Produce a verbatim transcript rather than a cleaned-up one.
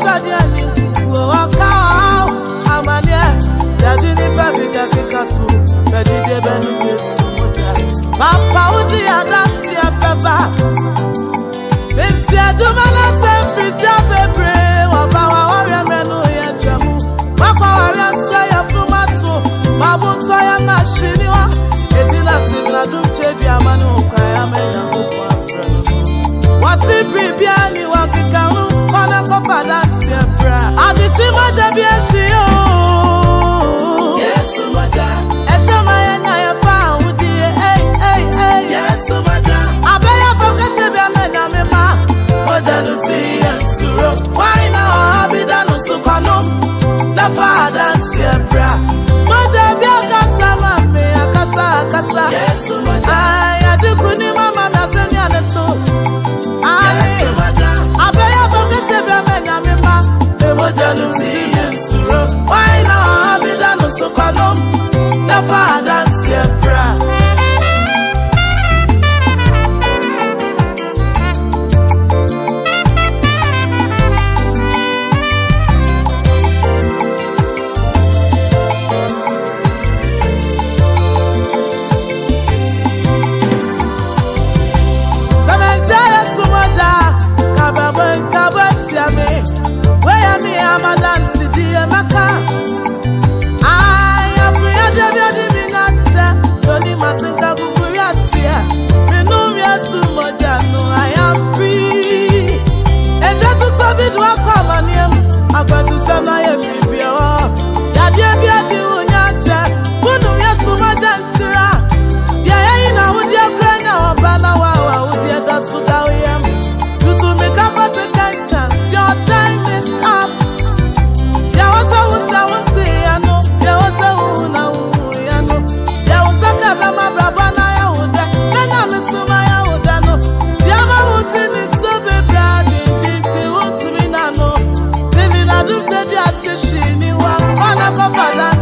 Sadiani, Wakao, Amania, Dadini Fabica Picasso, Betty Benus, Papa Udia, Dacia Peppa, Missia Jumana, San Frisia Pepe, Wabawa Warrior Menu, Yajamu, Papa Warrior Soya Fumato, Babu Toya Machiniwa, Etina Stephen Adum Chedia Manu, Kayamena, Wasi Pripiani, Wakikamu, Kona Kofa Dacia Pra, Adishima Jabia Shio, yes, Maja, Eshamaya Naya Found, eh, eh, eh, yes, Maja, Abaya Bokasebia Menamema, Mojanuti and Suro, why now Abidanu Sukanum, the father Siebra, Mojabia Kasama, Mea Kasa Kasa, yes, Maja, I do Kunima Nasenia Nesu. Why now? Be done so calm. The father Siebra. Father